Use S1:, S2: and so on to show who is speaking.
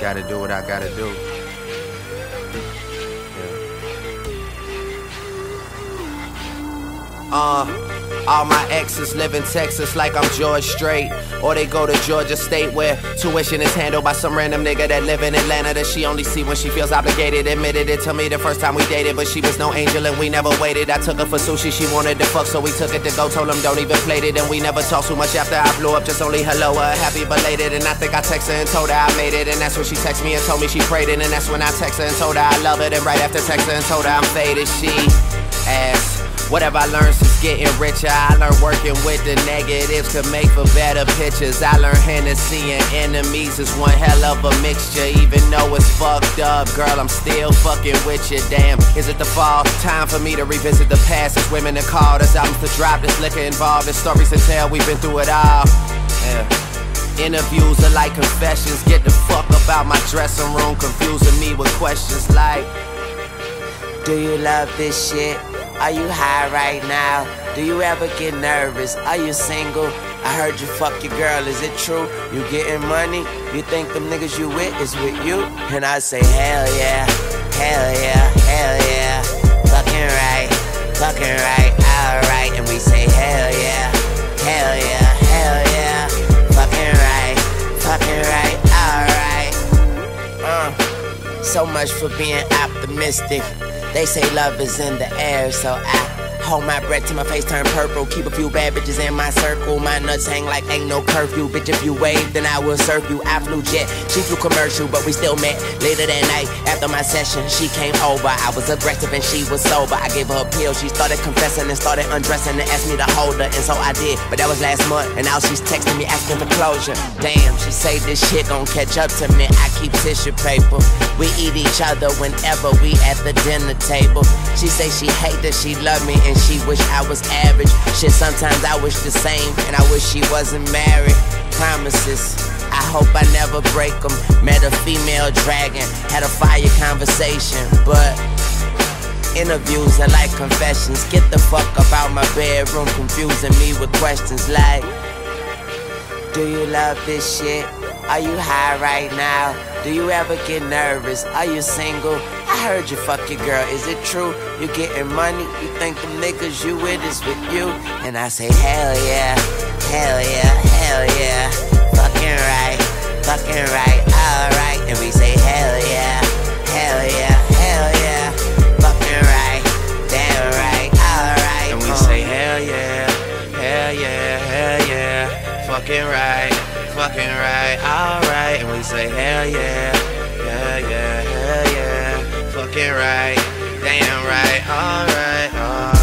S1: gotta do what I gotta do. All my exes live in Texas like I'm George Strait, or they go to Georgia State where tuition is handled by some random nigga that live in Atlanta that she only see when she feels obligated. Admitted it to me the first time we dated, but she was no angel and we never waited. I took her for sushi, she wanted to fuck, so we took it to go. Told him don't even play it, and we never talked too much after I blew up. Just only hello, happy belated. And I think I texted her and told her I made it, and that's when she texted me and told me she prayed it. And that's when I texted her and told her I love it. And right after texting her and told her I'm faded, she asked, whatever I learned since getting richer, I learned working with the negatives could make for better pictures. I learned Hennessy and enemies is one hell of a mixture. Even though it's fucked up, girl, I'm still fucking with you. Damn, is it the fall? Time for me to revisit the past. It's women that called us albums to drop. There's liquor involved, there's stories to tell. We've been through it all. Interviews are like confessions. Get the fuck up out my dressing room, confusing me with questions like, do you love this shit? Are you high right now? Do you ever get nervous? Are you single? I heard you fuck your girl, is it true? You getting money? You think them niggas you with is with you? And I say hell yeah, hell yeah, hell yeah. Fucking right, alright. And we say hell yeah, hell yeah, hell yeah. Fucking right, alright. So much for being optimistic. They say love is in the air, so I hold my breath till my face turn purple. Keep a few bad bitches in my circle. My nuts hang like ain't no curfew. Bitch, if you wave, then I will surf you. I flew jet, she flew commercial, but we still met. Later that night, after my session, she came over. I was aggressive and she was sober. I gave her a pill, she started confessing and started undressing and asked me to hold her, and so I did. But that was last month, and now she's texting me asking for closure. Damn, she say this shit gon' catch up to me. I keep tissue paper. We eat each other whenever we at the dinner table. She say she hate that she love me and she wish I was average. Shit, sometimes I wish the same, and I wish she wasn't married. Promises, I hope I never break them. Met a female dragon, had a fire conversation, but interviews are like confessions. Get the fuck up out my bedroom, confusing me with questions like, do you love this shit? Are you high right now? Do you ever get nervous? Are you single? I heard you fuck your girl, is it true? You getting money? You think them niggas you with is with you? And I say hell yeah, hell yeah, hell yeah. Fucking right, alright. And we say hell yeah, hell yeah, hell yeah. Fucking right, damn right, alright.
S2: And we say hell yeah, hell yeah, hell yeah. Fucking right, alright. And we say hell yeah, yeah, yeah, hell yeah. Fucking right, damn right, alright, alright.